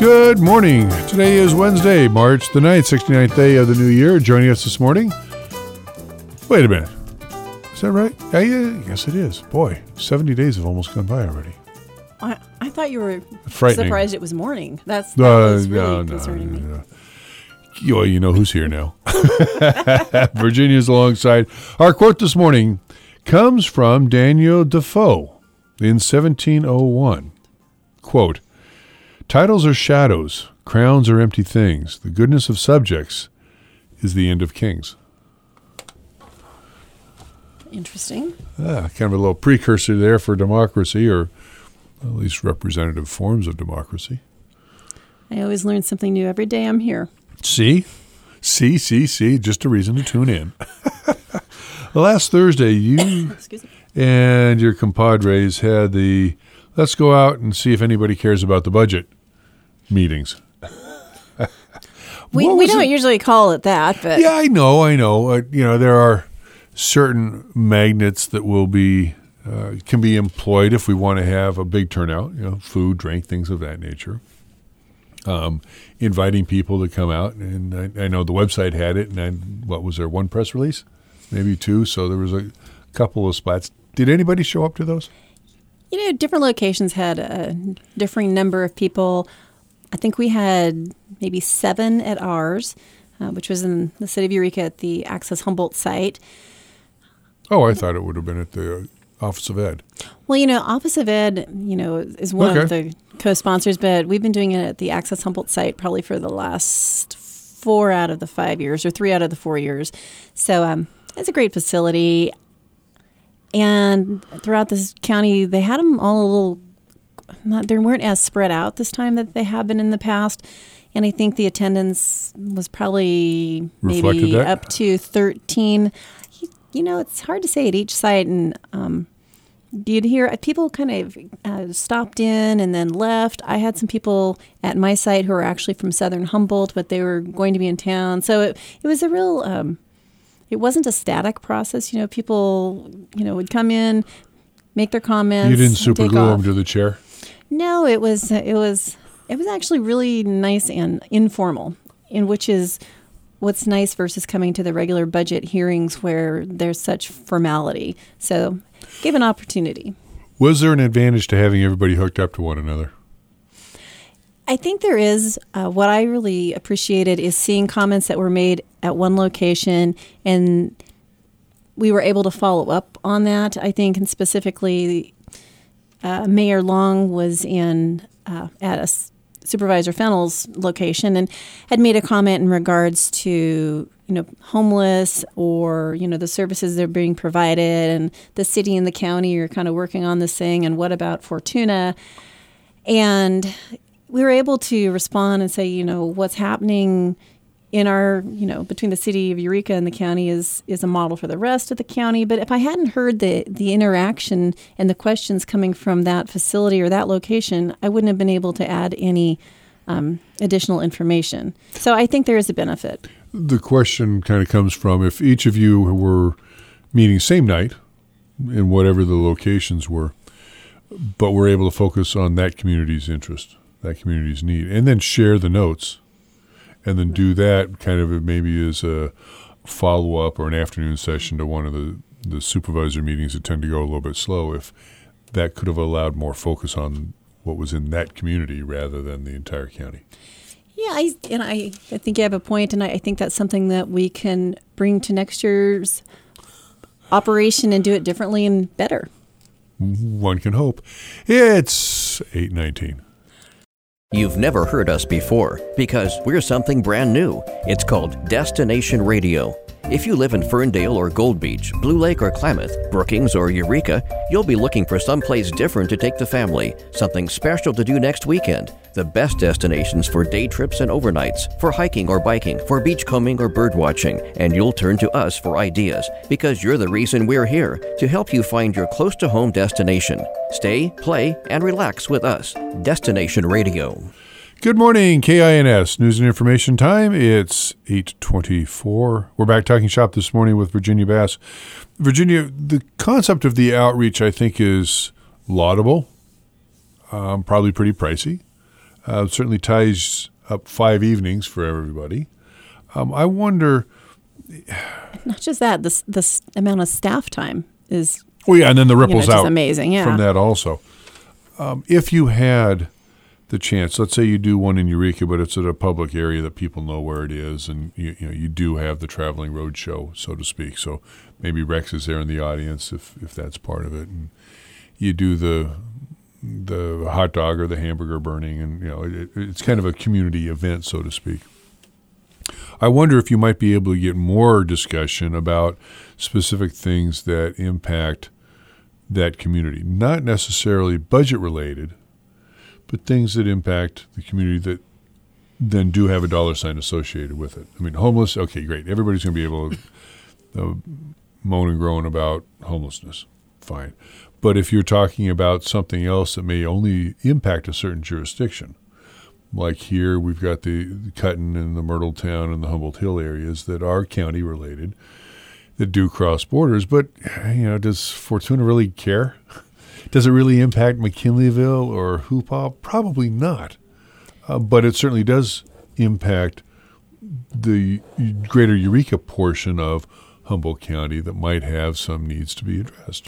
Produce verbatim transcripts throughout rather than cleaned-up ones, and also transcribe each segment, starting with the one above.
Good morning. Today is Wednesday, March the ninth, sixty-ninth day of the new year. Joining us this morning. Wait a minute. Is that right? Yeah, yeah, yes, it is. Boy, seventy days have almost gone by already. I, I thought you were Frightening. surprised it was morning. That's that Uh, was really no, no, concerning no, me. no. Well, you know who's here now. Virginia's alongside. Our quote this morning comes from Daniel Defoe in seventeen oh one. Quote, "Titles are shadows, crowns are empty things. The goodness of subjects is the end of kings." Interesting. Ah, kind of a little precursor there for democracy, or at least representative forms of democracy. I always learn something new every day I'm here. See? See, see, see. Just a reason to tune in. Last Thursday, you Excuse me. and your compadres had the let's go out and see if anybody cares about the budget meetings. We What we was don't it? usually call it that, but Yeah, I know, I know. Uh, you know, there are certain magnets that will be uh, can be employed if we want to have a big turnout. You know, food, drink, things of that nature. Um, inviting people to come out, and I, I know the website had it. And I, what was there? One press release, maybe two. So there was a couple of spots. Did anybody show up to those? you know, different locations had a differing number of people. I think we had maybe seven at ours, uh, which was in the city of Eureka at the Access Humboldt site. Oh, I thought it would have been at the Office of Ed. Well, you know, Office of Ed, you know, is one of Okay. the co-sponsors, but we've been doing it at the Access Humboldt site probably for the last four out of the five years or three out of the four years. So um, it's a great facility. And throughout this county, they had them all a little, not, they weren't as spread out this time that they have been in the past. And I think the attendance was probably Reflected maybe that? up to thirteen. You, you know, it's hard to say at each site. And um, you'd hear people kind of uh, stopped in and then left. I had some people at my site who were actually from Southern Humboldt, but they were going to be in town. So it, it was a real, um, it wasn't a static process. You know, people, you know, would come in, make their comments. You didn't and super take glue off. them to the chair? No, it was, it was, it was actually really nice and informal, in which is what's nice versus coming to the regular budget hearings where there's such formality. So give an opportunity. Was there an advantage to having everybody hooked up to one another? I think there is. Uh, what I really appreciated is seeing comments that were made at one location, and we were able to follow up on that. I think, and specifically, uh, Mayor Long was in uh, at a s- Supervisor Fennell's location and had made a comment in regards to, you know, homeless or, you know, the services that are being provided, and the city and the county are kind of working on this thing, and what about Fortuna? And we were able to respond and say, you know, what's happening in our, you know, between the city of Eureka and the county is is a model for the rest of the county. But if I hadn't heard the, the interaction and the questions coming from that facility or that location, I wouldn't have been able to add any um, additional information. So I think there is a benefit. The question kind of comes from if each of you were meeting same night in whatever the locations were, but were able to focus on that community's interest, that community's need, and then share the notes, and then do that kind of maybe as a follow-up or an afternoon session to one of the, the supervisor meetings that tend to go a little bit slow, if that could have allowed more focus on what was in that community rather than the entire county. Yeah, I, and I, I think you have a point, and I, I think that's something that we can bring to next year's operation and do it differently and better. One can hope. It's eight nineteen. You've never heard us before because we're something brand new. It's called Destination Radio. If you live in Ferndale or Gold Beach, Blue Lake or Klamath, Brookings or Eureka, you'll be looking for someplace different to take the family, something special to do next weekend. The best destinations for day trips and overnights, for hiking or biking, for beachcombing or bird watching, and you'll turn to us for ideas because you're the reason we're here, to help you find your close-to-home destination. Stay, play, and relax with us. Destination Radio. Good morning, K I N S News and Information Time. It's eight twenty-four. We're back talking shop this morning with Virginia Bass. Virginia, the concept of the outreach, I think, is laudable, um, probably pretty pricey. Uh, certainly ties up five evenings for everybody. Um, I wonder. Not just that, the the amount of staff time is. Oh yeah, and then the ripples you know, just out amazing. Yeah. from that also. Um, if you had the chance, let's say you do one in Eureka, but it's at a public area that people know where it is, and you, you know you do have the traveling road show, so to speak. So maybe Rex is there in the audience if if that's part of it, and you do the the hot dog or the hamburger burning, and you know it, it's kind of a community event, so to speak. I wonder if you might be able to get more discussion about specific things that impact that community, not necessarily budget related, but things that impact the community that then do have a dollar sign associated with it. I mean, homeless, okay, great. Everybody's going to be able to uh, moan and groan about homelessness. Fine. But if you're talking about something else that may only impact a certain jurisdiction, like here we've got the, the Cutton and the Myrtletown and the Humboldt Hill areas that are county related, that do cross borders, but you know, does Fortuna really care? Does it really impact McKinleyville or Hoopah? Probably not. Uh, but it certainly does impact the greater Eureka portion of Humboldt County that might have some needs to be addressed.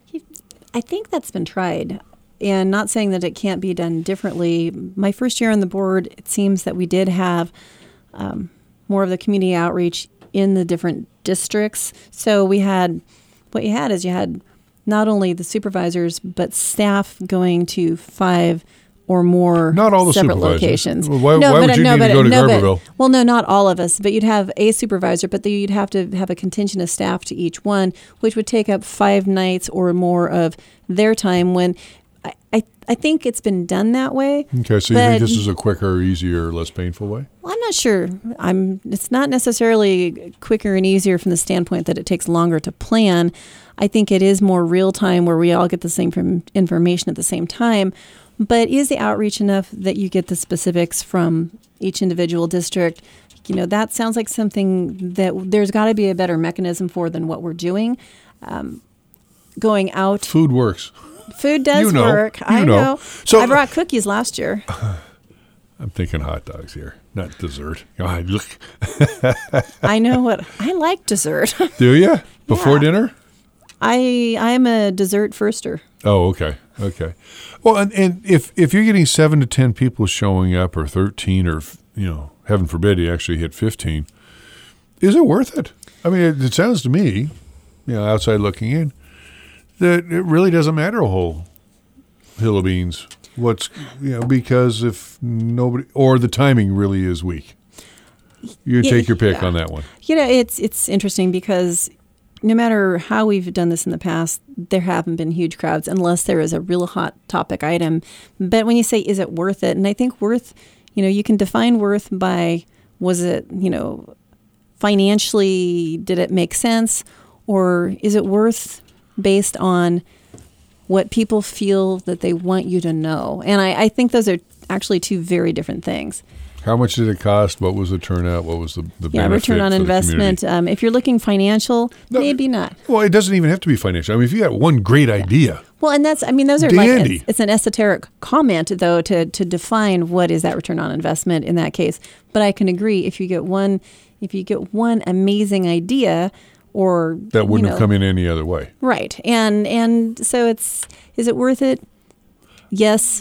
I think that's been tried. And not saying that it can't be done differently. My first year on the board, it seems that we did have um, more of the community outreach in the different districts. So we had, what you had is you had not only the supervisors, but staff going to five or more not all the separate supervisors. Locations. Well, why, no, why but, would you no, need but, to go to no, Garberville? But, well, no, not all of us, but you'd have a supervisor, but then you'd have to have a contingent of staff to each one, which would take up five nights or more of their time when I, I, I think it's been done that way. Okay, so you think this is a quicker, easier, less painful way? Well, I'm not sure. I'm. It's not necessarily quicker and easier from the standpoint that it takes longer to plan. I think it is more real time where we all get the same information at the same time. But is the outreach enough that you get the specifics from each individual district? You know, that sounds like something that there's got to be a better mechanism for than what we're doing. Um, going out. Food works. Food does you know, work. You I know. know. So, I brought cookies last year. I'm thinking hot dogs here, not dessert. God, look. I know what I like dessert. Do you? Before Yeah. dinner? I I'm a dessert firster. Oh, okay, okay. Well, and, and if if you're getting seven to ten people showing up, or thirteen, or you know, heaven forbid, you actually hit fifteen, is it worth it? I mean, it, it sounds to me, you know, outside looking in, that it really doesn't matter a whole hill of beans. What's you know because if nobody or the timing really is weak, you Yeah, take your pick yeah. on that one. You know, it's it's interesting because no matter how we've done this in the past, there haven't been huge crowds unless there is a real hot topic item. But when you say, is it worth it? And I think worth, you know, you can define worth by, was it, you know, financially, did it make sense? Or is it worth based on what people feel that they want you to know? And I, I think those are actually two very different things. How much did it cost? What was the turnout? What was the, the Yeah, benefit return on for the investment. community? Um, if you're looking financial, No. maybe not. Well, it doesn't even have to be financial. I mean, if you got one great idea, Well, and that's, I mean, those are Dandy. like, it's, it's an esoteric comment, though, to, to define what is that return on investment in that case. But I can agree, if you get one, if you get one amazing idea, or that wouldn't you know, have come in any other way. right, and and so it's, is it worth it? Yes,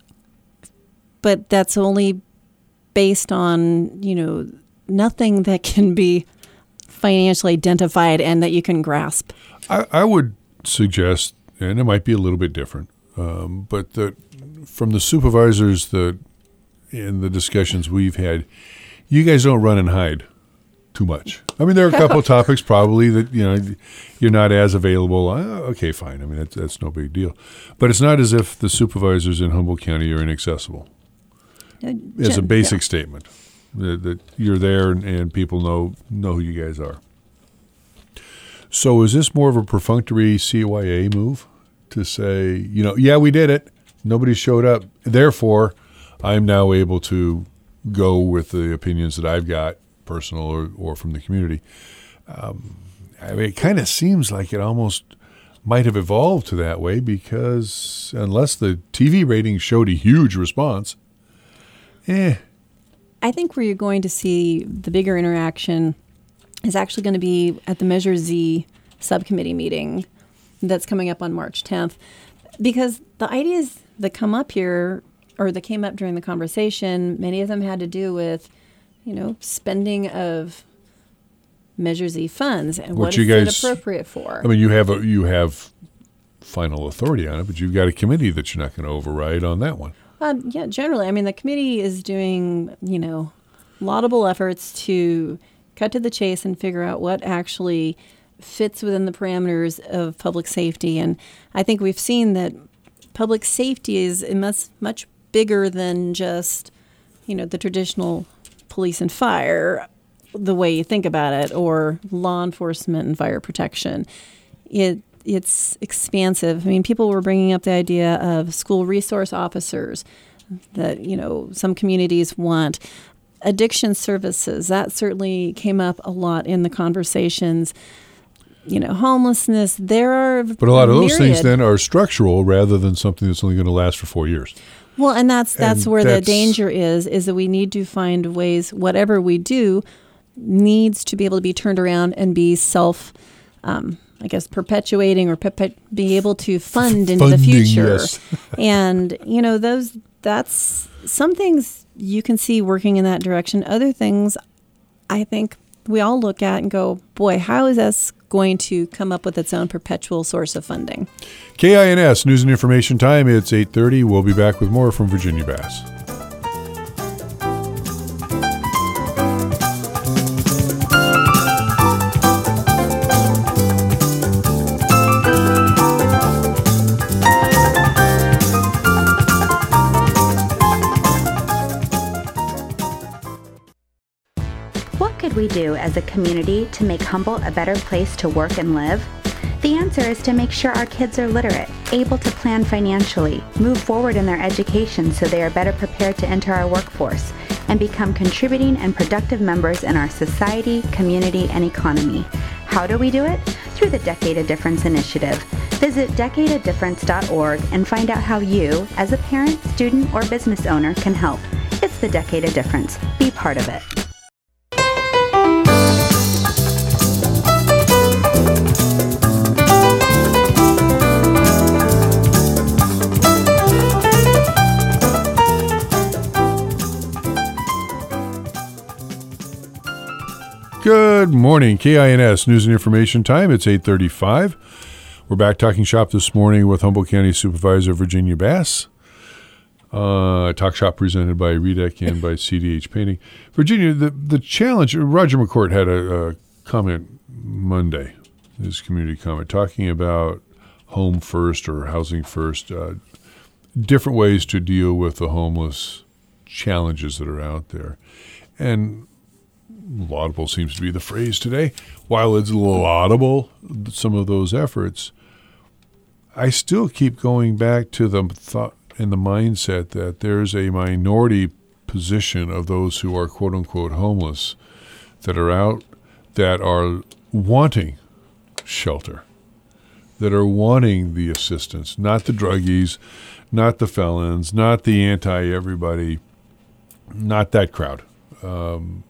but that's only based on, you know, nothing that can be financially identified and that you can grasp. I, I would suggest, and it might be a little bit different, um, but that from the supervisors that in the discussions we've had, you guys don't run and hide too much. I mean, there are a couple of topics probably that, you know, you're not as available. Uh, okay, fine. I mean, that's, that's no big deal. But it's not as if the supervisors in Humboldt County are inaccessible. Uh, As a gen- basic yeah. statement, that, that you're there and, and people know know who you guys are. So is this more of a perfunctory C Y A move to say, you know, yeah, we did it, nobody showed up, therefore I'm now able to go with the opinions that I've got, personal or, or from the community? Um, I mean, it kind of seems like it almost might have evolved to that way, because unless the T V ratings showed a huge response, eh. I think where you're going to see the bigger interaction is actually going to be at the Measure Z subcommittee meeting that's coming up on March tenth. Because the ideas that come up here, or that came up during the conversation, many of them had to do with, you know, spending of Measure Z funds and what, what you is guys, it appropriate for. I mean, you have a, you have final authority on it, but you've got a committee that you're not going to override on that one. Uh, yeah, generally. I mean, the committee is doing, you know, laudable efforts to cut to the chase and figure out what actually fits within the parameters of public safety. And I think we've seen that public safety is much, much bigger than just, you know, the traditional police and fire, the way you think about it, or law enforcement and fire protection. It It's expansive. I mean, people were bringing up the idea of school resource officers that, you know, some communities want. Addiction services, that certainly came up a lot in the conversations. You know, homelessness, there are But a lot of those myriad. things then are structural rather than something that's only going to last for four years. Well, and that's that's And where that's- the danger is, is that we need to find ways, whatever we do needs to be able to be turned around and be self, um, I guess, perpetuating or perpet- be able to fund into the Funding, future. yes. And, you know, those that's some things you can see working in that direction. Other things I think we all look at and go, boy, how is this going to come up with its own perpetual source of funding? K I N S, News and Information Time. It's eight thirty. We'll be back with more from Virginia Bass. What could we do as a community to make Humboldt a better place to work and live? The answer is to make sure our kids are literate, able to plan financially, move forward in their education so they are better prepared to enter our workforce, and become contributing and productive members in our society, community, and economy. How do we do it? Through the Decade of Difference initiative. Visit decade of difference dot org and find out how you, as a parent, student, or business owner, can help. It's the Decade of Difference. Be part of it. Good morning, K I N S News and Information Time. It's eight thirty-five. We're back talking shop this morning with Humboldt County Supervisor Virginia Bass. Uh, talk shop presented by R E D E C and by C D H Painting. Virginia, the, the challenge, Roger McCourt had a, a comment Monday, his community comment, talking about home first or housing first, uh, different ways to deal with the homeless challenges that are out there. And laudable seems to be the phrase today. While it's laudable, some of those efforts, I still keep going back to the thought and the mindset that there's a minority position of those who are quote unquote homeless that are out, that are wanting shelter, that are wanting the assistance, not the druggies, not the felons, not the anti-everybody, not that crowd. Um,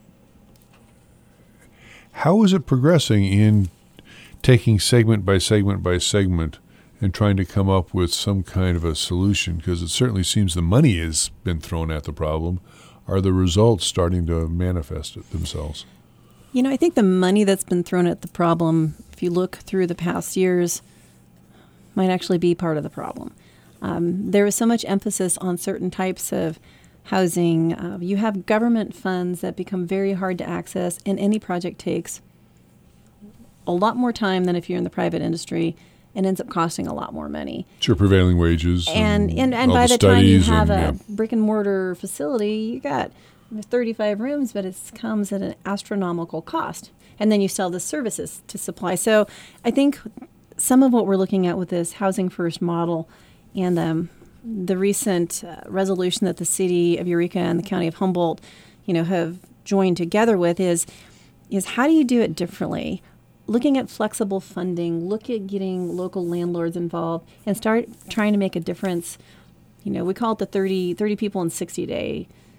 How is it progressing in taking segment by segment by segment and trying to come up with some kind of a solution? Because it certainly seems the money has been thrown at the problem. Are the results starting to manifest it themselves? You know, I think the money that's been thrown at the problem, if you look through the past years, might actually be part of the problem. Um, there is so much emphasis on certain types of housing. Uh, you have government funds that become very hard to access, and any project takes a lot more time than if you're in the private industry and ends up costing a lot more money. Sure, prevailing wages. And and, and all by the the time you studies have and, a yeah. brick and mortar facility, you got thirty-five rooms, but it comes at an astronomical cost. And then you sell the services to supply. So I think some of what we're looking at with this housing first model and um, the recent uh, resolution that the city of Eureka and the county of Humboldt, you know, have joined together with is is how do you do it differently? Looking at flexible funding, look at getting local landlords involved, and start trying to make a difference. You know, we call it the thirty, thirty people in sixty day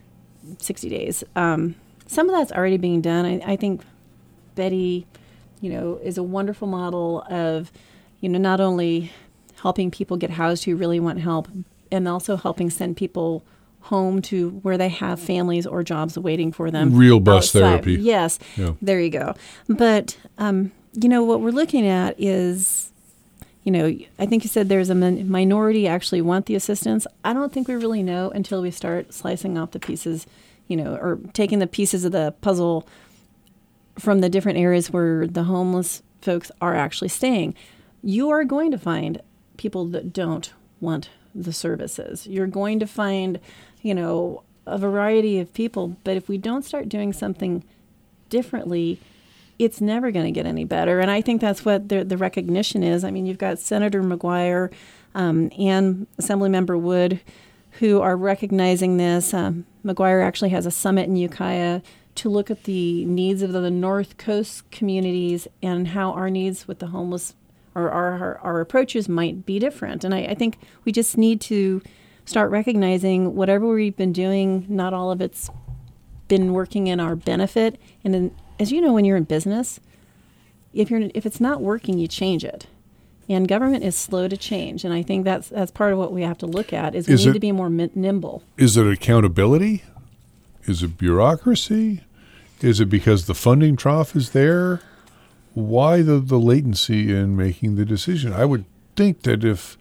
sixty days. Um, some of that's already being done. I, I think Betty, you know, is a wonderful model of, you know, not only helping people get housed who really want help, and also helping send people home to where they have families or jobs waiting for them. Real bus outside. therapy. Yes, yeah. There you go. But, um, you know, what we're looking at is, you know, I think you said there's a min- minority actually want the assistance. I don't think we really know until we start slicing off the pieces, you know, or taking the pieces of the puzzle from the different areas where the homeless folks are actually staying. You are going to find people that don't want the services. You're going to find, you know, a variety of people. But if we don't start doing something differently, it's never going to get any better. And I think that's what the, the recognition is. I mean, you've got Senator McGuire um, and Assemblymember Wood who are recognizing this. Um, McGuire actually has a summit in Ukiah to look at the needs of the, the North Coast communities and how our needs with the homeless or our, our, our approaches might be different. And I, I think we just need to start recognizing whatever we've been doing, not all of it's been working in our benefit. And then, as you know, when you're in business, if you're if it's not working, you change it. And government is slow to change. And I think that's that's part of what we have to look at is we is need it, to be more mi- nimble. Is it accountability? Is it bureaucracy? Is it because the funding trough is there? Why the, the latency in making the decision? I would think that if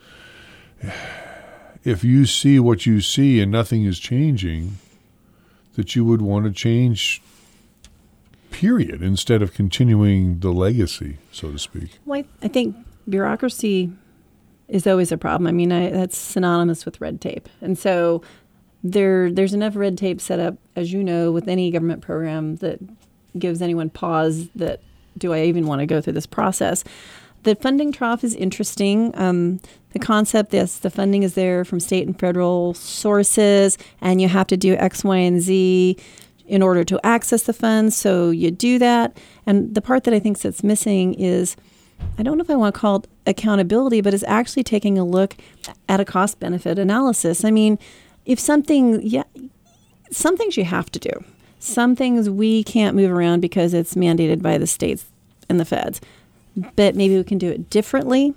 if you see what you see and nothing is changing, that you would want to change, period, instead of continuing the legacy, so to speak. Well, I, I think bureaucracy is always a problem. I mean, I, that's synonymous with red tape. And so there there's enough red tape set up, as you know, with any government program that gives anyone pause that, do I even want to go through this process? The funding trough is interesting. Um, the concept is the funding is there from state and federal sources, and you have to do X, Y, and Z in order to access the funds. So you do that. And the part that I think that's missing is, I don't know if I want to call it accountability, but it's actually taking a look at a cost-benefit analysis. I mean, if something, yeah, some things you have to do. Some things we can't move around because it's mandated by the states and the feds. But maybe we can do it differently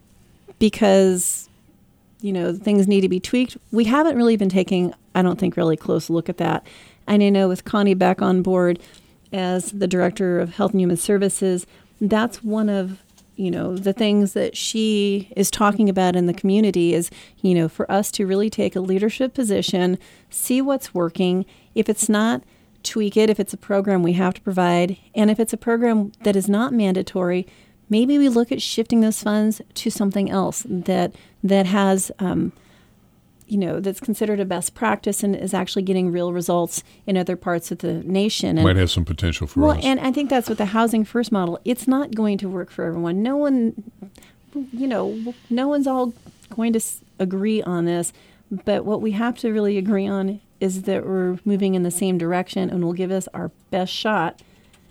because, you know, things need to be tweaked. We haven't really been taking, I don't think, really close look at that. And I know with Connie back on board as the Director of Health and Human Services, that's one of, you know, the things that she is talking about in the community is, you know, for us to really take a leadership position, see what's working. If it's not, tweak it. If it's a program we have to provide, and if it's a program that is not mandatory, maybe we look at shifting those funds to something else that that has, um, you know, that's considered a best practice and is actually getting real results in other parts of the nation. And, might have some potential for well, us. And I think that's with the Housing First model. It's not going to work for everyone. No one, you know, no one's all going to s- agree on this. But what we have to really agree on is that we're moving in the same direction and will give us our best shot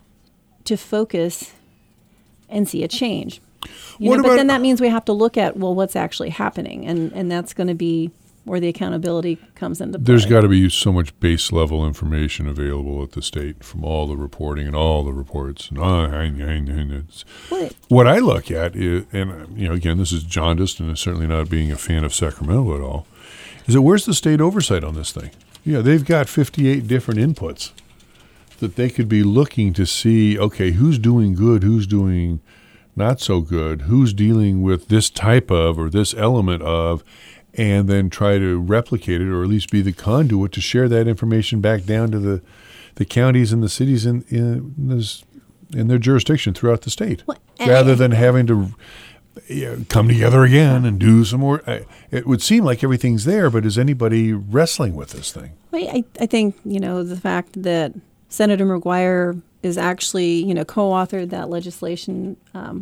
to focus and see a change. You What know, but about- then that means we have to look at, well, what's actually happening. And, and that's going to be where the accountability comes into play. There's got to be so much base level information available at the state from all the reporting and all the reports. And oh, it's, What? what I look at is, and you know, again, this is jaundiced, and certainly not being a fan of Sacramento at all, is that where's the state oversight on this thing? Yeah, they've got fifty-eight different inputs that they could be looking to see, okay, who's doing good, who's doing not so good, who's dealing with this type of or this element of, and then try to replicate it or at least be the conduit to share that information back down to the, the counties and the cities in, in, this, in their jurisdiction throughout the state, Well, rather I- than having to you know, come together again and do some more. I, it would seem like everything's there, but is anybody wrestling with this thing? Well, I, I think, you know, the fact that Senator McGuire is actually, you know, co-authored that legislation, um,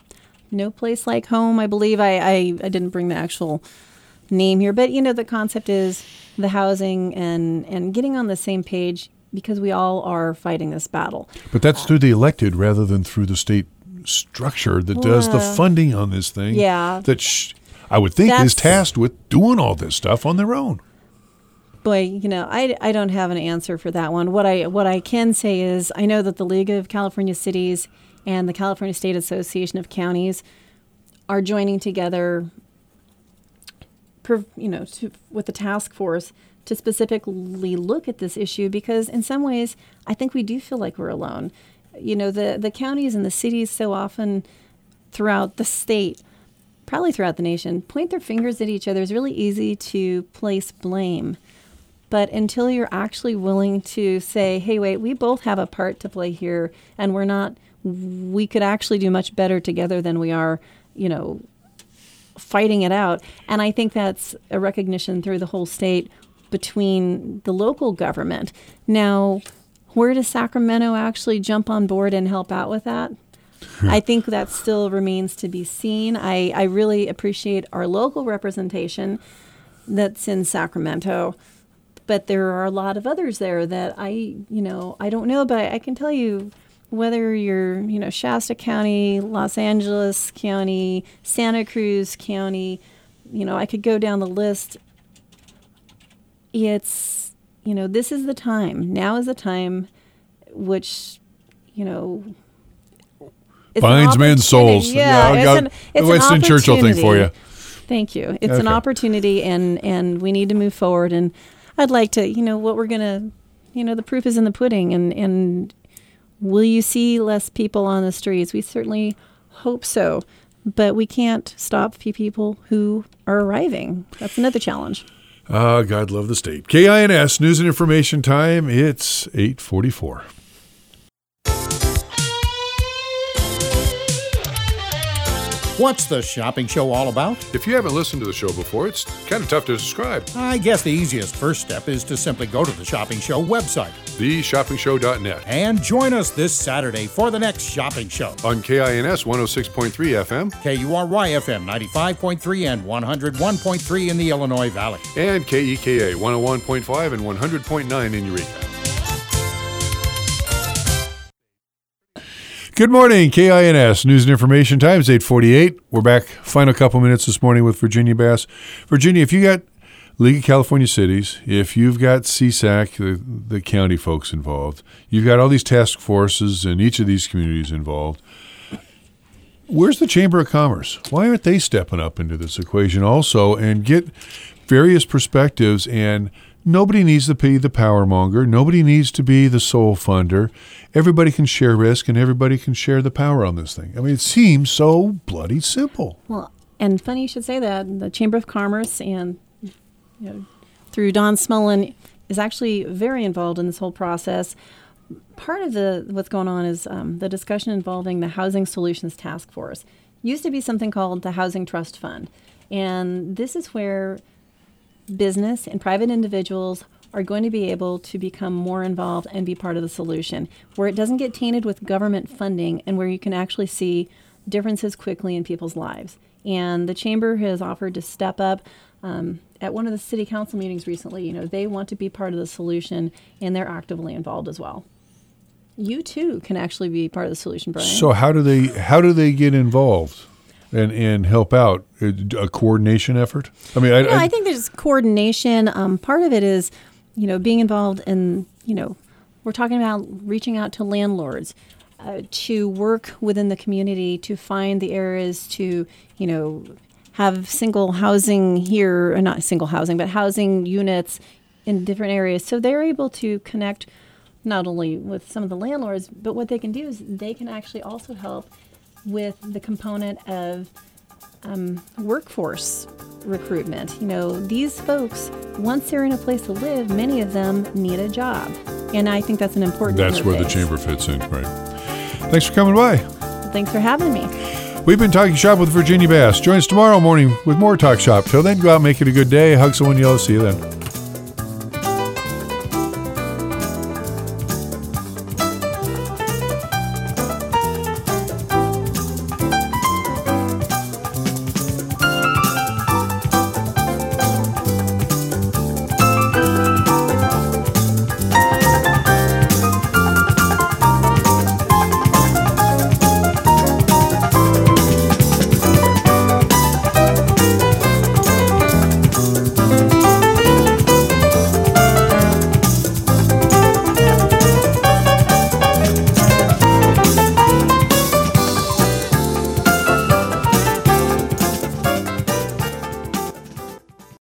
No Place Like Home, I believe. I, I, I didn't bring the actual name here, but, you know, the concept is the housing and, and getting on the same page because we all are fighting this battle. But that's through the elected rather than through the state structure that does the Well, funding on this thing. yeah. That sh- I would think is That's- tasked with doing all this stuff on their own. Boy, you know, I, I don't have an answer for that one. What I what I can say is I know that the League of California Cities and the California State Association of Counties are joining together, per, you know, to, with the task force to specifically look at this issue, because in some ways I think we do feel like we're alone. You know, the, the counties and the cities so often throughout the state, probably throughout the nation, point their fingers at each other. It's really easy to place blame. But until you're actually willing to say, hey, wait, we both have a part to play here, and we're not, we could actually do much better together than we are, you know, fighting it out. And I think that's a recognition through the whole state between the local government. Now, where does Sacramento actually jump on board and help out with that? I think that still remains to be seen. I, I really appreciate our local representation that's in Sacramento. But there are a lot of others there that I, you know, I don't know, but I can tell you whether you're, you know, Shasta County, Los Angeles County, Santa Cruz County, you know, I could go down the list. It's, you know, this is the time. Now is the time which, you know, it's binds men's souls. Yeah, yeah it's got an, it's Winston an Churchill thing for you. Thank you. It's okay. an opportunity, and, and we need to move forward. And I'd like to, you know, what we're going to, you know, the proof is in the pudding. And, and will you see less people on the streets? We certainly hope so. But we can't stop people who are arriving. That's another challenge. Ah, uh, God love the state. K I N S, News and Information Time. It's eight forty-four. What's the shopping show all about? If you haven't listened to the show before, it's kind of tough to describe. I guess the easiest first step is to simply go to the Shopping Show website, the shopping show dot net, and join us this Saturday for the next shopping show. On K I N S one oh six point three F M, K U R Y F M ninety-five point three and one oh one point three in the Illinois Valley, and K E K A one oh one point five and one hundred point nine in Eureka. Good morning, K I N S News and Information Time. It's eight forty-eight. We're back. Final couple minutes this morning with Virginia Bass. Virginia, if you got League of California Cities, if you've got C S A C, the, the county folks involved, you've got all these task forces in each of these communities involved, where's the Chamber of Commerce? Why aren't they stepping up into this equation also and get various perspectives? And nobody needs to be the power monger. Nobody needs to be the sole funder. Everybody can share risk, and everybody can share the power on this thing. I mean, it seems so bloody simple. Well, and funny you should say that. The Chamber of Commerce and, you know, through Don Smullen is actually very involved in this whole process. Part of the what's going on is um, the discussion involving the Housing Solutions Task Force. Used to be something called the Housing Trust Fund, and this is where business and private individuals are going to be able to become more involved and be part of the solution, where it doesn't get tainted with government funding and where you can actually see differences quickly in people's lives. And the Chamber has offered to step up. Um, at one of the city council meetings recently, you know, they want to be part of the solution, and they're actively involved as well. You too can actually be part of the solution, Brian. So how do they how do they get involved and and help out? A coordination effort? I mean, I, yeah, I, I think there's coordination. Um, part of it is, you know, being involved in, you know, we're talking about reaching out to landlords uh, to work within the community to find the areas to, you know, have single housing here, or not single housing, but housing units in different areas. So they're able to connect not only with some of the landlords, but what they can do is they can actually also help with the component of um, workforce recruitment. You know, these folks, once they're in a place to live, many of them need a job. And I think that's an important That's where interface. the Chamber fits in, right. Thanks for coming by. Thanks for having me. We've been Talking Shop with Virginia Bass. Join us tomorrow morning with more Talk Shop. Till then, go out and make it a good day. Hug someone you love. See you then.